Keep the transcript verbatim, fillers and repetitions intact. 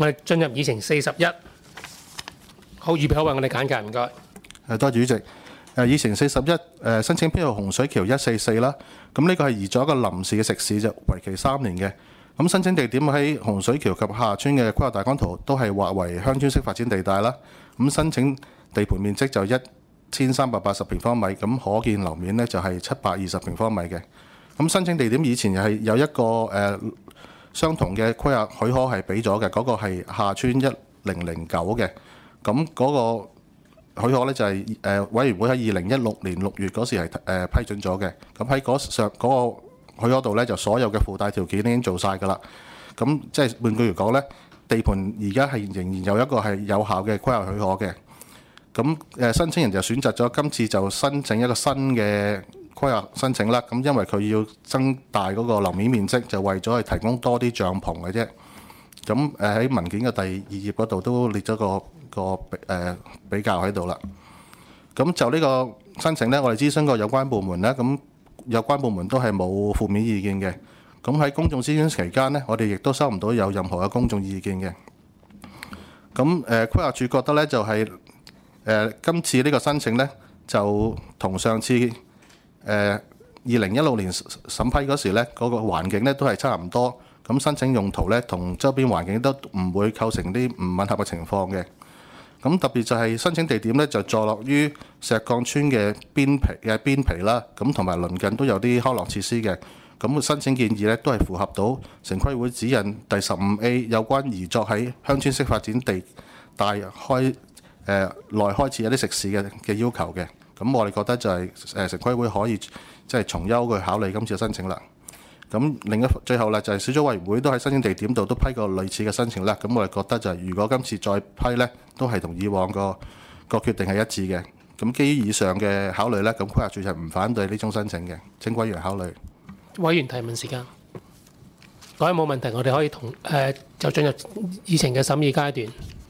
我哋進入議程四十一，好，預備好為我哋簡介，唔該。 誒，多謝主席。誒，議程四十一誒申請編號洪水橋一四四啦。咁呢個係移咗一個臨時嘅食肆，就為期三年嘅。咁申請地點喺洪水橋及下村嘅規劃大綱圖都係劃為鄉村式發展地帶啦。咁申請地盤面積就一千三百八十平方米，咁可見樓面呢就係七百二十平方米嘅。咁申請地點以前係有一個誒、呃、相同嘅規劃許可係俾咗嘅，嗰、那個係下村一零零九嘅。咁嗰個許可呢，就係、是、誒、呃、委員會喺二零一六年六月嗰時係誒、呃、批准咗嘅。咁喺嗰上嗰個許可度呢，就所有嘅附帶條件已經做晒㗎啦。咁即係換句嚟講呢，地盤而家係仍然有一個係有效嘅規劃許可嘅。咁誒申請人就選擇咗今次就申請一個新嘅規劃申請啦。咁因為佢要增大嗰個樓面面積，就為咗係提供多啲帳篷嘅啫。咁誒喺文件嘅第二頁嗰度都列咗個個比誒比較喺度啦。咁就呢個申請呢，我哋諮詢過有關部門咧，咁有關部門都係冇負面意見嘅。咁喺公眾諮詢期間呢，我哋亦都收唔到有任何嘅公眾意見嘅。咁誒規劃署覺得呢，就係、是。誒、呃、今次呢個申請呢，就同上次誒二零一六年審批嗰時呢，嗰、那個環境呢都係差唔多。咁申請用途呢，同周邊環境都唔會構成啲唔吻合嘅情況嘅。咁特別就係申請地點呢，就坐落於石崗村嘅邊皮嘅邊皮啦。咁同埋鄰近都有啲康樂設施嘅。咁申請建議呢，都係符合到城規會指引第十五 A 有關移作喺鄉村式發展地帶開。誒、呃、內開設一啲食肆嘅嘅要求嘅。咁我哋覺得就係、是、誒、呃、城規會可以即係、就是、從優去考慮今次嘅申請啦。咁另一最後咧就係、是、小組委員會都喺申請地點度都批過類似嘅申請啦。咁我哋覺得就係、是、如果今次再批咧，都係同以往個個決定係一致嘅。咁基於以上嘅考慮咧，咁規劃署就唔反對呢種申請嘅，請委員考慮。 委員提問時間，各位冇問題，我哋可以同誒、呃、就進入議程嘅審議階段。